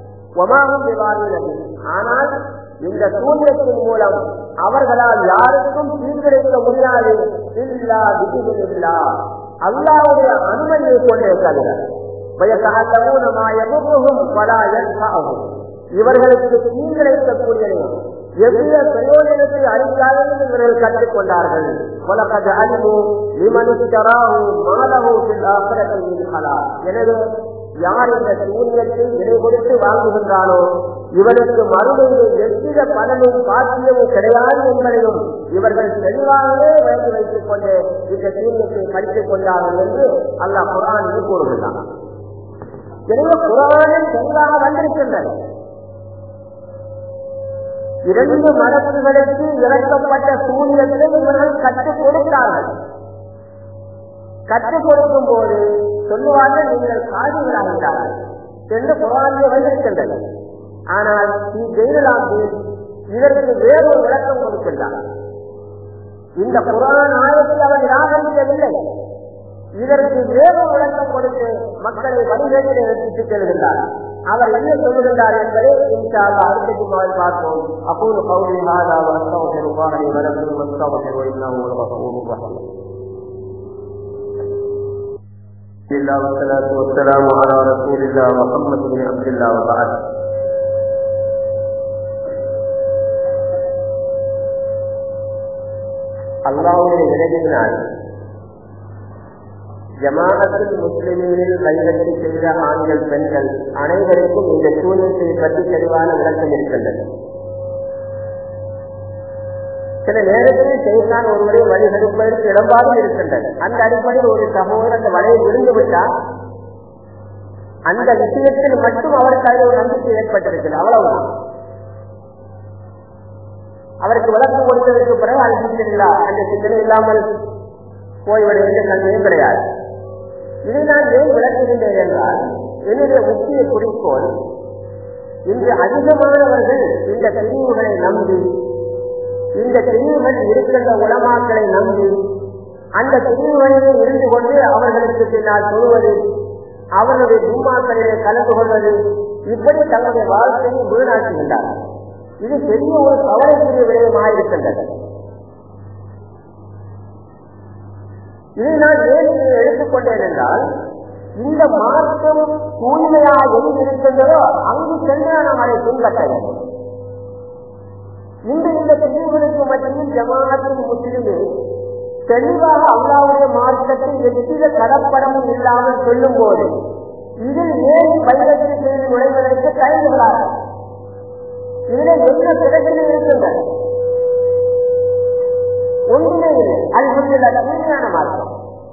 ஆனால் இந்த சூரியத்தின் மூலம் அவர்களால் யாருக்கும் தீங்கிழைக்க முடியாது. இல்லா விதிவில்லா அல்லாஹ்வுடைய அனுமதியை கொண்டே தவிர இவர்களுக்கு தீங்கிழைக்கக்கூடியதையும் எவ்வித பிரயோஜனத்தை அளிக்காதது இவர்கள் கற்றுக் கொண்டார்கள். எனவே யார் இந்த சூரியத்தை விலை கொடுத்து வாங்குகின்றானோ இவருக்கு மறுமையில் எவ்வித பலனும் பாக்கியமும் கிடையாது என்பதையும் இவர்கள் தெளிவாகவே வழங்கி வைத்துக் கொண்டு இந்த சூரியத்தை படித்துக் கொண்டார்கள் என்று அல்லாஹ் குர்ஆனில் கூறுகின்றார். எனவே குர்ஆனில் தெளிவாக வந்திருக்கின்றது. இரண்டு மலக்குகளுக்கு இறக்கப்பட்ட சூரியத்தை இவர்கள் கற்றுக் கொடுத்தார்கள். கற்றுக் கொடுக்கும் போது சொல்லுவார்கள், நீங்கள் காதுகளாகிறார்கள் என்று குர்ஆனில் வந்திருக்கின்றது. ஆனால் இதற்கு வேறொரு விளக்கம் கொடுக்கின்றார். இந்த குர்ஆன் ஆயத்தை அவர் நிராகரிக்கவில்லை, இதற்கு வேறொரு விளக்கம் கொடுத்து மக்களை வழிகேட்டில் எடுத்துச் செல்கின்றார். அவர் என்ன சொல்லுகின்றார் என்பதை இன்ஷா அல்லாஹ் அடுத்த ஜும்மாவில் பார்ப்போம். அகூலு கௌலி ஹாதா வ அஸ்தக்ஃபிருல்லாஹ லி வ லக்கும் வஸ்தக்ஃபிருஹு இன்னஹு ஹுவல் கஃபூருர் ரஹீம். பிஸ்மில்லாஹ் வஸ்ஸலாத்து வஸ்ஸலாமு அலா ரசூலில்லாஹ் முஹம்மது பின் அப்துல்லாஹ் வ பஅத். அல்லாஹ்வுடைய விருதினால் ஜமாஅத்துல் முஸ்லிமீனில் கைகட்டி செய்த ஆண்கள் பெண்கள் அனைவருக்கும் இந்த சூரியத்தை பற்றி தெளிவான விளக்கம் இருக்கின்றது. சில நேரத்தில் செய்தான் ஒருவரை வழிகெடுப்பதற்கு இடம்பாக இருக்கின்றது. அந்த அடிப்படையில் ஒரு சகோதரர் அந்த வலையை விழுந்துவிட்டால் அந்த விஷயத்தில் மட்டும் அவருக்கு அதில் ஒரு நம்பிக்கை ஏற்பட்டிருக்கிறது, அவ்வளவுதான். அவருக்கு விளக்கம் கொடுத்ததற்கு பிறகு அல்ஹம்துலில்லாஹ் அந்த சிந்தனை இல்லாமல் போய்விடுவது நன்மையும் கிடையாது. இதை நான் ஏன் விளக்குகின்றேன் என்றால், என்னுடைய முக்கிய குறிக்கோள், இன்று அதிகமானவர்கள் இந்த பிரிவுகளை நம்பி, இந்த பிரிவுகள் இருக்கின்ற உலமாக்களை நம்பி, அந்த பிரிவுகளில் இருந்து கொண்டு அவர்களுக்கு பின்னால் சொல்வது, அவர்களுடைய ஜும்மாக்களிலே கலந்து கொள்வது, இப்படி தங்களுடைய வாழ்க்கையை வீணாக்குகின்றார்கள். இது பெரிய ஒரு கவலைக்குரிய விடயமாக இருக்கின்றது. இதை நான் ஏன் எடுத்துக்கொண்டேன் என்றால், இந்த மாற்றம் தூய்மையாக எங்கு இருக்கின்றதோ அங்கு சென்று நாம் அதை பின்பற்ற வேண்டும். இன்று இந்த பிரிவுகளுக்கு மத்தியில் ஜமாஅத்துல் முஸ்லிமீன் தெளிவாக அல்லாஹ்வுடைய மார்க்கத்தை எவ்வித கலப்படமும் இல்லாமல் சொல்லும் போது இதில் ஏன் பயிற்சி செய்து நுழைவதற்கு தயங்குகிறார்கள்? இதில் என்ன பிரச்சனை இருக்கின்றது? ஒன்றுமே இல்லை. அல்ஹம்துலில்லாஹ் தூய்மையான மார்க்கம்.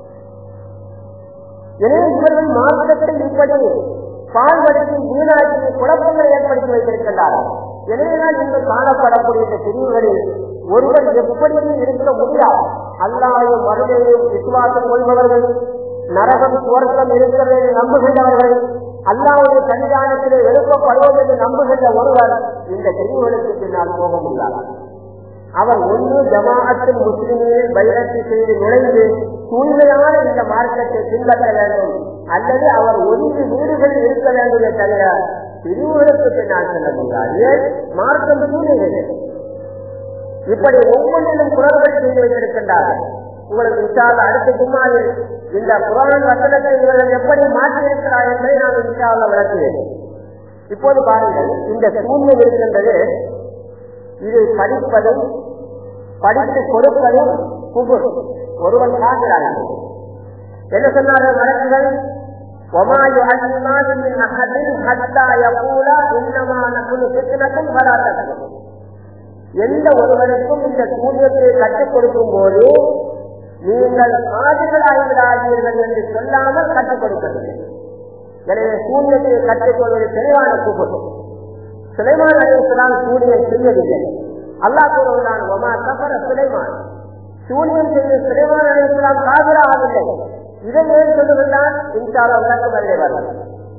எனவே இவர்கள் மார்க்கத்தை இப்படி பால்படுத்தி வீணாக்கி குழப்பங்களை ஏற்படுத்தி வைத்திருக்கின்றார்கள். எனவேதான் இன்று காணப்படக்கூடிய இந்த பிரிவுகளில் ஒருவர் எப்படியும் இருக்க முடியாது. அல்லாஹ்வையும் மறுமையையும் விசுவாசம் கொள்பவர்கள், நரகம் சுவர்க்கம் இருக்கிறது என்று நம்புகின்றவர்கள், அல்லாஹ்வுடைய சன்னிதானத்திலே எழுப்பப்படுவது என்று நம்புகின்ற ஒருவர் இந்த பிரிவுகளுக்கு பின்னால் போக முடியாது. அவர் ஒன்று ஜமாஅத்துல் முஸ்லிமீனில் பைஅத் செய்து நுழைந்து தூய்மையான இந்த மார்க்கத்தை பின்பற்ற வேண்டும் அல்லது அவர் ஒன்று வீடுகளில் இருக்க வேண்டுமே தவிர பிரிவுகளுக்கு பின்னால் செல்ல முடியாது. ஏன்? மார்க்கம் தூய்மை. இப்படி ஒவ்வொன்றிலும் குரல்கள் செய்து வைத்திருக்கின்றார்கள். உங்களுக்கு இன்ஷால்லா அடுத்த ஜும்மாவில் இந்த குர்ஆன் வசனத்தை இவர்கள் எப்படி மாற்றியிருக்கிறார் என்பதை நான் இன்ஷால்லா விளக்குவேன். இப்போது பாருங்கள், இந்த தூய்மை இருக்கின்றது, இதை படிப்பதும் படித்து கொடுப்பதும் குஃப்ர். ஒருவன் காண்கிறார்கள். என்ன சொன்னார்கள் வழக்குகள்? وَمَا يُعَلِّمَانِ مِنْ أَحَدٍ حَتَّى يَقُولَا إِنَّمَا نَحْنُ فِتْنَةٌ فَلَا تَكْفُرْ. எந்த ஒருவருக்கும் இந்த சூரியத்தை கற்றுக் கொடுக்கும் போது நீங்கள் ஆதிகளாகிறார்கள் என்று சொல்லாமல் கற்றுக் கொடுப்பதில்லை. எனவே சூரியத்தை கற்றுக் கொள்வது தெளிவான குஃப்ர். சுலைமான் அலைஹிஸ்ஸலாம் சூரியன் செய்யவில்லை. அல்லாஹ் கூறுகிறான், வமா கஃபர சுலைமான், சூரியன் செய்த சுலைமான் அலைஹிஸ்ஸலாம் காபிராகவில்லை. இதை ஏன் சொல்லுகிறான்? இன்ஷால்லா விளக்கம் அதிலே வரும்.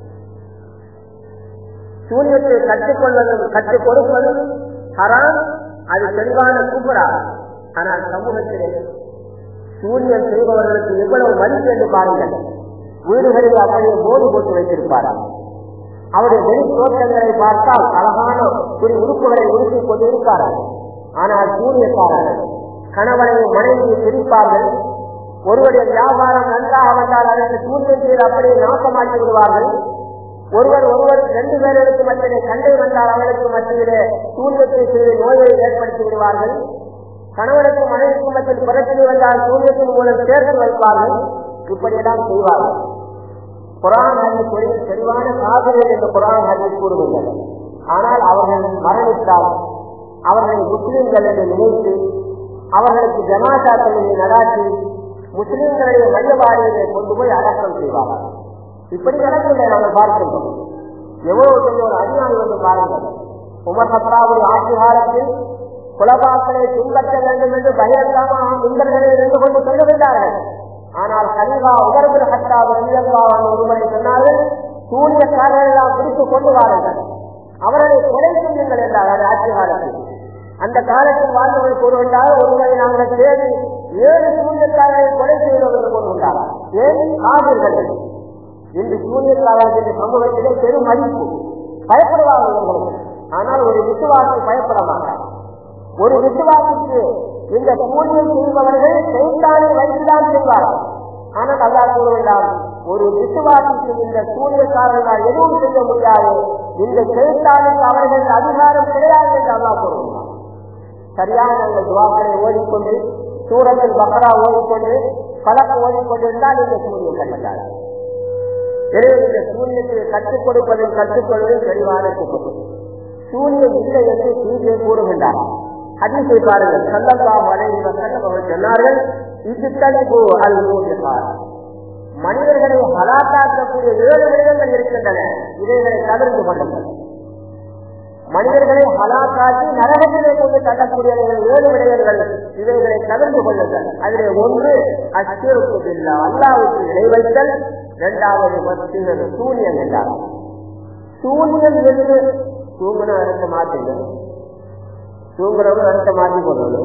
சூரியத்தை கற்றுக் கொள்வதும் கற்றுக் கொடுப்பதும் ஹராம், அது தெளிவான குஃப்ரா. ஆனால் சமூகத்திலே சூரியன் செய்பவர்களுக்கு எவ்வளவு மதிப்பு என்று பாருங்கள். வீடுகளில் அப்படியே போது போட்டு வைத்திருப்பார்கள். அவருடைய வெளி தோற்றங்களை பார்த்தால் அழகான ஒரு உறுப்புகளை உறுப்பிக் கொண்டு இருப்பார்கள். ஆனால் சூரியக்காரர்கள் கணவனையும் மனைவியை பிரிப்பார்கள். ஒருவருடைய வியாபாரம் நன்றாக வந்தால் அதற்கு சூரியன் செய்து அப்படியே நாசமாக்கி விடுவார்கள். ஒருவர் ஒருவர் ரெண்டு பேருக்கு மத்தியிலே சண்டை வந்தால் அவர்களுக்கு மத்தியிலே சூரியத்தை செய்து நோயை ஏற்படுத்தி விடுவார்கள். கணவனுக்கு மனைவிக்கு மத்தியில் பிரச்சனை வந்தால் சூரியத்தின் மூலம் சேர்த்து வைப்பார்கள். இப்படியெல்லாம் செய்வார்கள். குர்ஆன் ஹதீஸ் தெளிவான காபிர்கள் என்று குர்ஆன் ஹதீஸ் கூறுகின்றனர். ஆனால் அவர்கள் மரணித்தால் அவர்களை முஸ்லிம்கள் என்று நினைத்து அவர்களுக்கு ஜனாசாக்களை நடாத்தி முஸ்லிம்களுடைய மையவாடியை கொண்டு போய் அடக்கம் செய்வார்கள். இப்படி நடக்கவில்லை. நாங்கள் பார்க்கின்றோம். எவ்வளவு பெரிய ஒரு அநியாயம் என்று பாருங்கள். உமர் கத்ராவுடைய ஆட்சி காலத்தில் குலபாக்களை பின்பற்ற வேண்டும் என்று பகிரங்கமாக முந்தர்களை இருந்து கொண்டு சொல்லுகின்றார்கள். ஆனால் கலிஃபா உமர் பின் கத்தாப் ரலியல்லாஹு அன்ஹு ஒருமுறை சொன்னார்கள், சூரியக்காரர்கள் எல்லாம் பிடித்து கொண்டு வாருங்கள், அவர்களை கொலை செய்யுங்கள் என்றார். ஆட்சி காலத்தில் அந்த காலத்தில் வாழ்ந்தவர்கள் கூறுகின்றார், ஒருவரை நாங்கள் தேடி ஏழு சூரியக்காரர்களை கொலை செய்தோம் என்று கூறுகின்றார். ஏன்? காவிர்கள். இன்று சூரியக்காரர்களுடைய சமூகத்திலே பெரும் மதிப்பு, பயப்படுவார்கள். ஆனால் ஒரு விசுவாசி பயப்பட மாட்டார். ஒரு விசுவாசிக்கு இந்த சூரியன் செய்பவர்கள் சைத்தானை வைத்துதான் செய்வார்கள். ஆனால் அல்லாஹ் கூறுகின்றார், ஒரு விசுவாசிக்கு இந்த சூரியக்காரர்களால் எதுவும் செய்ய முடியாது, இந்த சைத்தானுக்கு அவர்கள் அதிகாரம் கிடையாது என்று அல்லாஹ் கூறுகின்றார். சரியாக நாங்கள் துவாக்களை ஓடிக்கொண்டு சூரத்தில் பக்ரா ஓடிக்கொண்டு பலக்க ஓடிக்கொண்டிருந்தால் இந்த சூரியன் கண்டார். எனவே இந்த சூரியத்தை கற்றுக் கொடுப்பதில் கற்றுக்கொள்வதில் தெளிவான குஃப்ர். சூரியன் இல்லை என்று சீஜே கூறுகின்றார். ஹதீஸை பாருங்கள். ஸல்லல்லாஹு அலைஹி வஸல்லம் அவர்கள் சொன்னார்கள், இஜ்தனிபு அல் மூபிகாத், மனிதர்களை ஹலாக்காக்கக்கூடிய ஏழு விடயங்கள் இருக்கின்றன, இவைகளை தவிர்த்து கொள்ளுங்கள். மனிதர்களை ஹலாக்காக்கி நரகத்திலே கொண்டு தள்ளக்கூடிய ஏழு விடயங்கள், இவைகளை தவிர்த்து கொள்ளுங்கள். அதிலே ஒன்று அஷ்ஷிர்கு பில்லாஹ், அல்லாஹ்வுக்கு இணை வைத்தல். இரண்டாவது மஸ்ஜித் சூரியன் என்றார். சூரியன் என்று தூங்குன அர்த்த மாற்றுங்க, தூங்குறவங்க அர்த்த மாற்றி கொள்வது.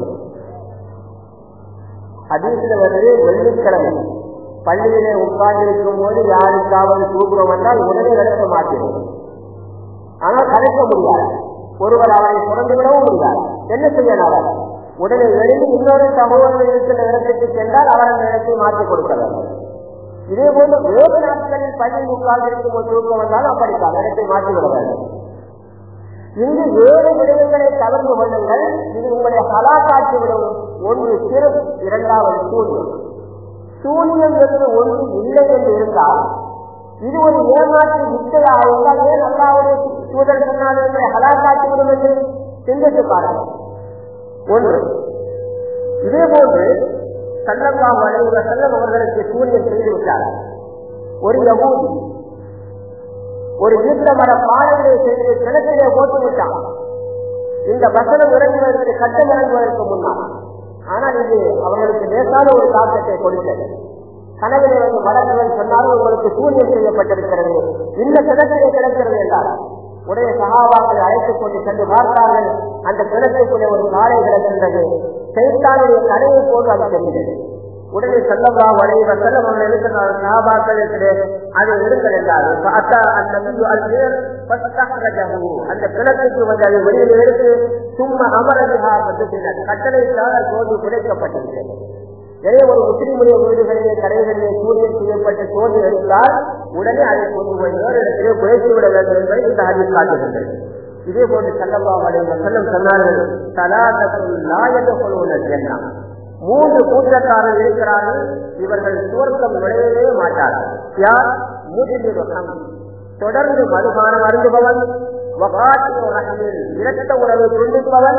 ஹதீஸ்ல வருது, வெள்ளிக்கிழமை பள்ளியிலே உட்கார்ந்திருக்கும் போது யாருக்காவது தூங்குறோம் என்றால் உடனே அர்த்த மாற்றிடும். ஆனால் கலைக்க முடியாது. ஒருவர் அவரை சுரந்து விடவும் முடியாது. என்ன செய்யலாம்? உடனே எழுதி இன்னொரு சகோதரர் இருக்கிற இடத்துக்கு சென்றால் அவர் அந்த இடத்தை மாற்றிக் கொடுக்கிறார். இதே போன்று வேறு நாட்களில் பள்ளியில் உட்கார்ந்திருக்கும் போது தூக்கம் வந்தாலும் அப்படித்தான் இடத்தை மாற்றிவிட வேண்டும். இங்கு வேறு விடயங்களை தவிர்த்து கொள்ளுங்கள். இது உங்களுடைய ஹலாக்காட்சி விடும். ஒன்று சிறு, இரண்டாவது சூரியன். சூரியன் என்று ஒன்று இல்லை என்று இருந்தால் இது ஒரு ஏமாற்று வித்தையாக இருந்தால் ஏன் அல்லாஹ்வுடைய தூதர் சொன்னார்கள் ஹலாக்காட்சி விடும் என்று சிந்தித்து பாருங்கள். ஒன்று. இதே போன்று ஸல்லல்லாஹு அலைஹி வஸல்லம் அவர்களுக்கு சூரியன் செய்து விட்டார்கள். ஒரு யஹூதி ஒரு ஈட்ட மர பாலையிலே செய்து கிணற்றிலே போட்டு விட்டான். இந்த வசனம் இறங்குவதற்கு கட்டம் இறங்குவதற்கு முன்னால். ஆனால் இது அவர்களுக்கு லேசான ஒரு தாக்கத்தை கொடுத்தது. கனவிலே வந்து வளர்ந்தவன் சொன்னாலும் உங்களுக்கு சூரியன் செய்யப்பட்டிருக்கிறது, இந்த கிணற்றிலே கிடக்கிறது என்றார். உடைய சகாபாக்களை அழைத்துக் கொண்டு சென்று பார்த்தார்கள். அந்த கிணற்றுக்குள்ளே ஒரு காலை கிடக்கின்றது. சைத்தானுடைய கடையை போன்று அது தெரிந்தது. உடனே ஸல்லல்லாஹு அலைஹி வஸல்லம் அவர்கள் இருக்கிற சஹாபாக்கள் இருக்கிற அதை எடுங்கள் என்றார்கள். பார்த்தா அந்த நபியு அல்-ஜிர் ஃபஸ்தஹ்ரஜஹு அந்த கிழக்குக்கு வந்து அதை வெளியில் எடுத்து சும்மா அமரஹா பத்துனர் கட்டளையிட்டால் சோதி புதைக்கப்பட்டிருக்கிறது. எனவே ஒரு முஸ்லிமுடைய வீடுகளிலே கடைகளிலே சூரியன் செய்யப்பட்டு சோதி எடுத்தால் உடனே அதை கொண்டு போய் வேறு இடத்திலே புதைத்து விட வேண்டும் என்பதை இந்த ஹதீஸ் காட்டுகின்றது. இதே போன்று ஸல்லல்லாஹு அலைஹி வஸல்லம் சொன்னார்கள், ஸலாத்தத்துல் லா யதுகுலூன ஜன்னah மூன்று கூட்டத்தார்கள் இருக்கிறார்கள், இவர்கள் சுவர்க்கம் நுழையவே மாட்டார்கள். யார்? முஜ்ரிமுஹம் தொடர்ந்து மதுபானம் அருந்துபவன், இரத்த உணவை துண்டிப்பவன்,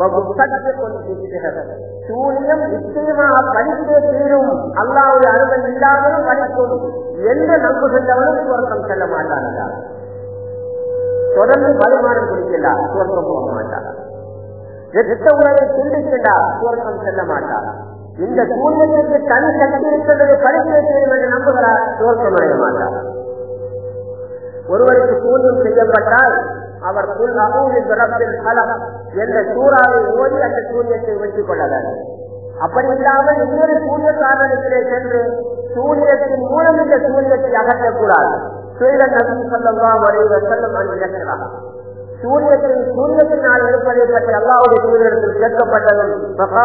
சூனியம் நிச்சயமாக பலித்தே தீரும், அல்லாஹ்வுடைய அனுமதி இல்லாமலும் பலிக்கும் என்று நம்புகின்றவனும் சுவர்க்கம் செல்ல மாட்டார்கள். தொடர்ந்து மதுபானம் குடிக்கிறார், சுவர்க்கம் போக மாட்டார். இரத்த உணவை துண்டிக்கின்றார், சுவர்க்கம் செல்ல மாட்டார். இந்த சூரியத்திற்கு தனி சக்தி இருக்கின்றது, பலித்தே தீரும் என்று நம்புகிறார், சுவர்க்கம் அடைய மாட்டார். ஒருவருக்கு சூன்யம் செய்யப்பட்டால் அவர் குல் அஊது பிரப்பில் ஃபலக் என்ற சூறாவை ஓதி அந்த சூன்யத்தை வெற்றி கொள்ள வேண்டும். அப்படி இல்லாமல் இன்னொரு சூன்யக்காரனிடத்திலே சென்று சூரியத்தின் மூலம் இந்த சூரியத்தை அகற்றக்கூடாது. நபி ஸல்லல்லாஹு அலைஹி வஸல்லம் அன்றார் சூரியத்தின் சூரியத்தினால் இருப்பதை பற்றி அல்லாஹ்வுடைய தூதரிடத்தில் கேட்கப்பட்டதும்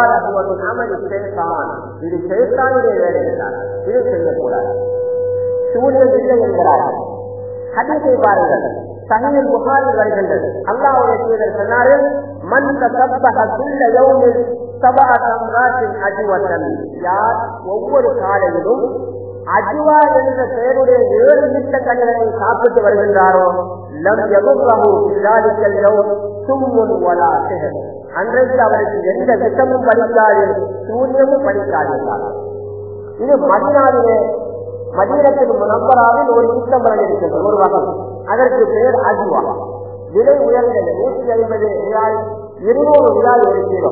இது ஷைத்தானுடைய வேலை என்றார். இதை செய்யக்கூடாது, சூரியன் இல்லை என்கிறார்கள். ஹதீஸை பாருங்கள், சஹீஹ் புகாரி வருகின்றது. அல்லாஹ்வுடைய தூதர் சொன்னார்கள், மன் தஸப்பஹ குல்ல யௌமின் சபஅ தம்ராத்தின் அஜ்வத்தன் யார் ஒவ்வொரு காலையிலும் அஜ்வா என்ற பெயருடைய ஏழு மிட்ட கனிகளை சாப்பிட்டு வருகின்றாரோ லம் யதுர்ரஹு பிதாலிகல் யௌம் சும்முன் வலா சிஹர் அன்றைக்கு அவருக்கு எந்த விஷமும் பலிக்காது, சூரியமும் பலிக்காது. இது மதீனாவிலே மதீனத்துல் முனவ்வராவில் ஒரு ஈத்தம்பரம் இருக்கிறது, ஒரு வகை. அதற்கு பெயர் அஜ்வா. விலை உயர்ந்தது, நூற்றி ஐம்பது ரியால் இருநூறு ரியால் ஒரு கிலோ.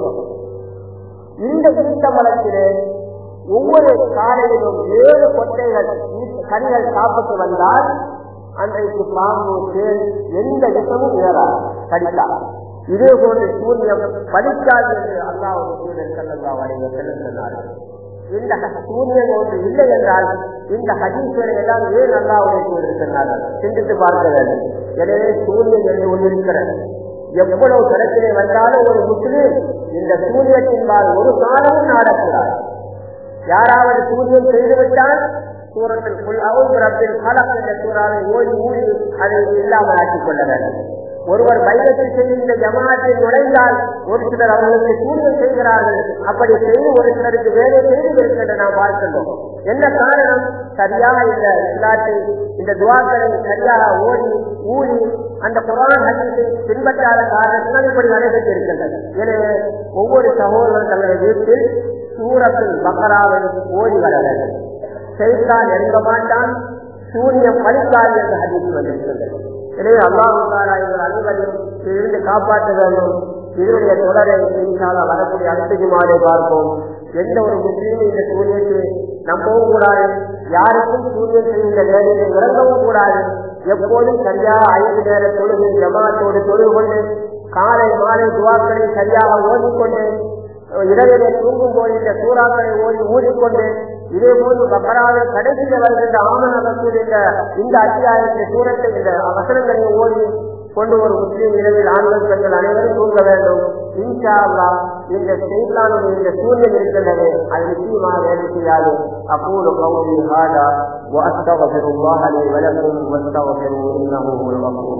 இந்த ஈத்தம்பரத்திலே ஒவ்வொரு காலையிலும் ஏழு கொட்டைகள் கனிகள் சாப்பிட்டு வந்தால் அன்றைக்கு பாம்பு தேன் எந்த விஷமும் ஏறாது, கடிக்காது. இதே போன்று சூரியன் பலிக்காது என்று அல்லாஹ்வுடைய தூதர் ஸல்லல்லாஹு அலைஹி வஸல்லம் சொன்னார்கள். இந்த சூரியன் ஒன்று இல்லை என்றால் இந்த ஹதீஸ்களை எல்லாம் ஏன் அல்லாஹ்வுடைய தூதர் சொன்னார்கள் சிந்தித்து பார்க்க வேண்டும். எனவே சூரியன் என்று ஒன்று இருக்கிறது. எவ்வளவு கடத்திலே வந்தாலும் ஒரு முஸ்லிம் இந்த சூரியத்தின்பால் ஒரு காலமும் நாடக்கூடாது. யாராவது சூரியன் செய்துவிட்டால் சூரத்தில் குல் அஊது பிரப்பில் ஃபலக் என்ற சூறாவை ஓடி ஊடி அதை இல்லாமல் ஆக்கிக் கொள்ள வேண்டும். ஒருவர் பையத்தில் செய்து இந்த ஜமாத்தில் நுழைந்தால் ஒரு சிலர் அவர்களுக்கு சூரியன் செய்கிறார்கள். அப்படி செய்து ஒரு சிலருக்கு வேலை செய்து இருக்கின்ற நாம் பார்க்கின்றோம். என்ன காரணம்? சரியாக இந்த இஸ்லாத்தை இந்த துவாக்களை சரியாக ஓடி ஊடி அந்த குர்ஆன் ஹதீஸை பின்பற்றாத காரணத்தினால் இப்படி நடைபெற்று இருக்கின்றது. எனவே ஒவ்வொரு சகோதரர் தங்களுடைய வீட்டில் சூரத்துல் பக்ராவை ஓடி வர வேண்டும். ஷைத்தான் நெருங்க மாட்டான், சூரியன் பலிக்காது என்ற ஹதீஸ் வந்திருக்கின்றது. எனவே அல்லாஹ் தஆலா இவர் அனைவரையும் இருந்து காப்பாற்ற வேண்டும். இதனுடைய தொடரை இன்ஷாஅல்லாஹ் வரக்கூடிய அடுத்த ஜுமாவை பார்ப்போம். எந்த ஒரு முஸ்லிமும் இந்த சூரியத்தை நம்பவும் கூடாது, யாருக்கும் சூரியன் செய்கின்ற வேலையை இறங்கவும் கூடாது. எப்போதும் சரியாக ஐந்து நேர தொழுகை ஜமாத்தோடு தொழுது கொண்டு காலை மாலை துவாக்களை சரியாக ஓதிக்கொண்டு இரவிலே தூங்கும் போது இந்த சூறாக்களை ஓடி ஊதிக்கொண்டு இதே போன்று பக்ராவில் கடைசியில் வருகின்ற ஆமன ரசூல் என்ற இந்த அத்தியாயத்தை சூரத்தை இந்த வசனங்களை ஓடி கொண்டு ஒரு முஸ்லீம் இரவில் ஆண்கள் பெண்கள் அனைவரும் தூங்க வேண்டும். இன்ஷா அல்லாஹ் இந்த ஷைத்தானுடைய இந்த சூரியன் இருக்கின்றது, அது நிச்சயமாக வேலை செய்யாது. அகூலு கௌலி ஹாதா வ அஸ்தக்ஃபிருல்லாஹ லி வ லக்கும் வஸ்தக்ஃபிருஹு இன்னஹு ஹுவல் கஃபூர்